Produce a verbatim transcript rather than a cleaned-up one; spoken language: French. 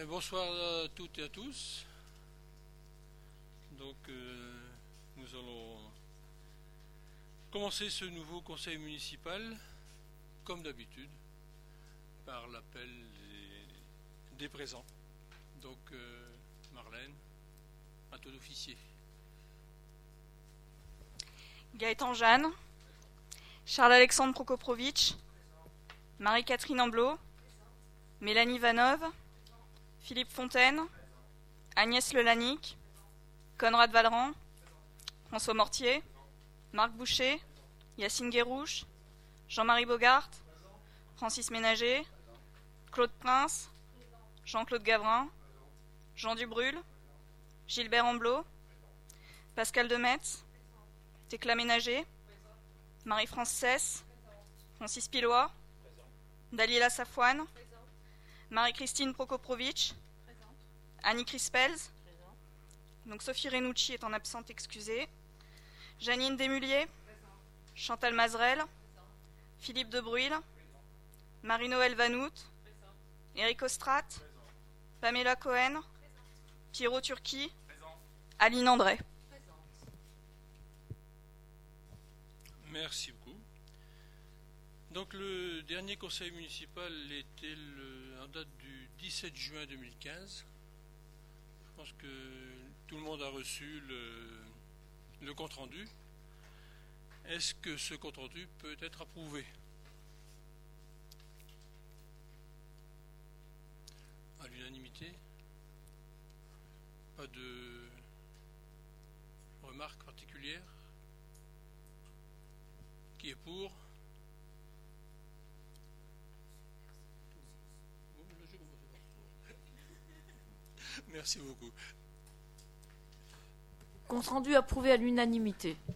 Bien, bonsoir à toutes et à tous. Donc, euh, nous allons commencer ce nouveau conseil municipal, comme d'habitude, par l'appel des, des présents. Donc, euh, Marlène, à toi d'officier. Gaëtan Jeanne, Charles-Alexandre Prokoprovitch, Marie-Catherine Amblot, Mélanie Vanov, Philippe Fontaine, Agnès Lelanic, Conrad Valran, François Mortier, Marc Boucher, Yacine Guérouche, Jean-Marie Bogart, Francis Ménager, Claude Prince, Jean-Claude Gavrin, Jean Dubrul, Gilbert Amblot, Pascal Demetz, Thécla Ménager, Marie-France Cesse, Francis Pilois, Dalila Safouane, Marie-Christine Prokoprovitch, Annie Crispels, donc Sophie Renucci est en absente excusée, Janine Desmulliers, Chantal Mazerel, Philippe Debruil, Marie-Noël Vanout, Éric Ostrat, Pamela Cohen, Pierrot Turki, Aline André. Merci beaucoup. Donc le dernier conseil municipal était le, en date du dix-sept juin deux mille quinze. Je pense que tout le monde a reçu le, le compte-rendu. Est-ce que ce compte-rendu peut être approuvé? À l'unanimité? Pas de remarques particulières? Qui est pour? Merci beaucoup. Compte rendu approuvé à l'unanimité.